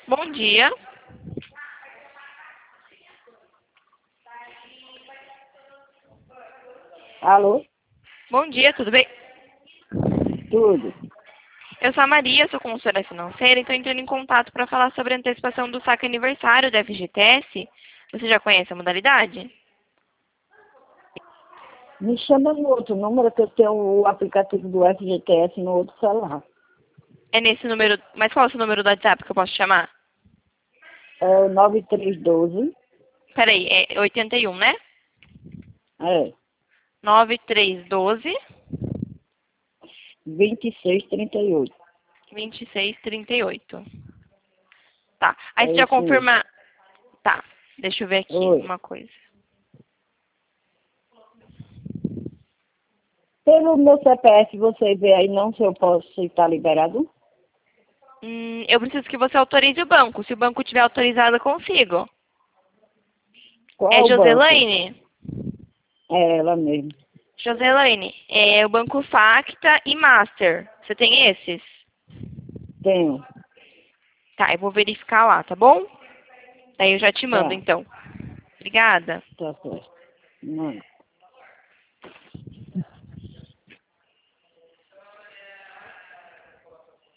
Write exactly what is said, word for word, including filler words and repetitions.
Bom dia. Alô? Bom dia, tudo bem? Tudo. Eu sou a Maria, sou consultora financeira e estou entrando em contato para falar sobre a antecipação do saque aniversário da F G T S. Você já conhece a modalidade? Me chama no outro número que eu tenho o aplicativo do F G T S no outro celular. É nesse número... Mas qual é o seu número do WhatsApp que eu posso chamar? É o nove três um dois. Peraí, é oitenta e um, né? É. nove três um dois, vinte e seis trinta e oito. vinte e seis trinta e oito. Tá. Aí É você já isso mesmo. confirma... Tá. Deixa eu ver aqui Oi. uma coisa. Pelo meu C P F, você vê aí não se eu posso estar liberado? Hum, eu preciso que você autorize o banco. Se o banco tiver autorizado, eu consigo. É Qual o banco? Joselaine? É ela mesmo. Joselaine, é o Banco Facta e Master. Você tem esses? Tenho. Tá, eu vou verificar lá, tá bom? Daí eu já te mando, Tá. então. Obrigada. Tá certo. Não.